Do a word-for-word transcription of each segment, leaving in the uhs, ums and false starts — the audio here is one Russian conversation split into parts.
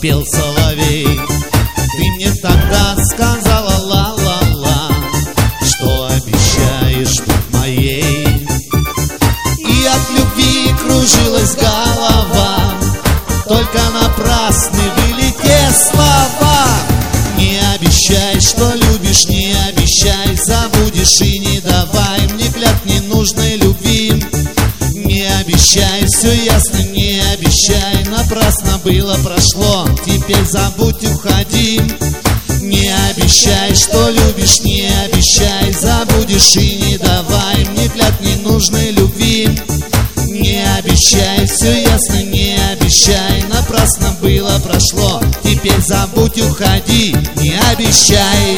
запел соловей. Ты мне тогда сказала ла-ла-ла, что обещаешь быть моей. И от любви кружилась голова, только напрасны были те слова. Не обещай, что любишь, не обещай, забудешь и не давай мне клятв ненужной любви. Не обещай, все ясно, не обещай, напрасно было, прошло, теперь забудь, уходи. Не обещай, что любишь, не обещай, забудешь и не давай мне клятв ненужной любви. Не обещай, все ясно, не обещай, напрасно было, прошло, теперь забудь, уходи, не обещай.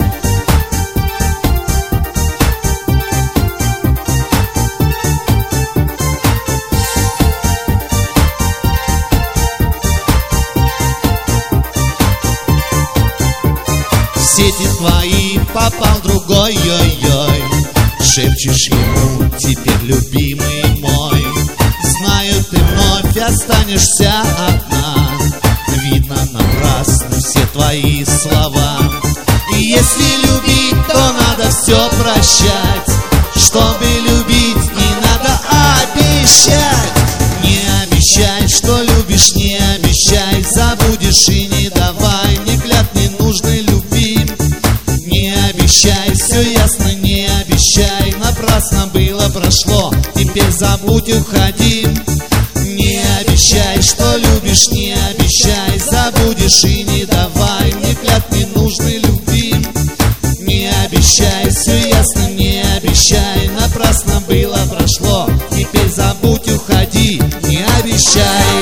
В сети твои попал другой, ой-ой, шепчешь ему теперь, любимый мой. Знаю, ты вновь останешься одна, видно, напрасны все твои слова. И если любить, то надо все прощать, чтобы любить, не надо обещать. Не обещай, что любишь, не обещай, забудешь и не давай мне клятв ненужной любви. Не обещай, все ясно, не обещай, напрасно было, прошло, теперь забудь, уходи. Не обещай, что любишь, не обещай, забудешь и не давай мне клятв ненужной любви. Не обещай, все ясно, не обещай, напрасно было, прошло, теперь забудь, уходи, не обещай.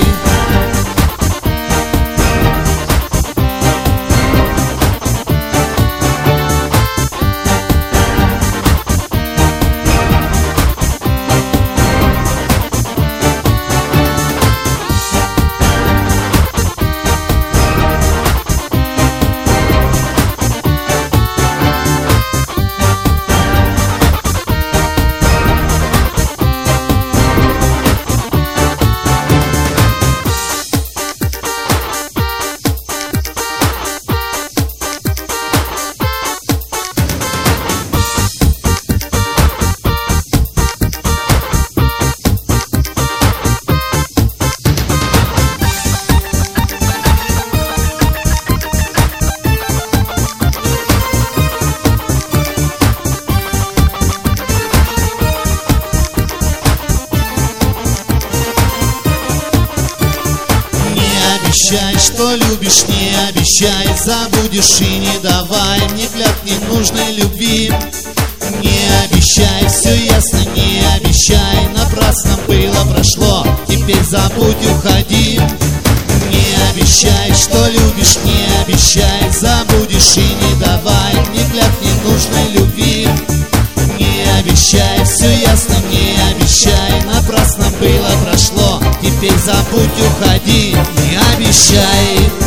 Обещай, что любишь, не обещай, забудешь и не давай мне клятв ненужной любви. Не обещай, все ясно, не обещай, напрасно было, прошло, теперь забудь, уходи. Не обещай, что любишь, не обещай, забудешь и не давай мне клятв ненужной любви. Не обещай, все ясно, не обещай, напрасно было, прошло, теперь забудь, уходи, не обещай.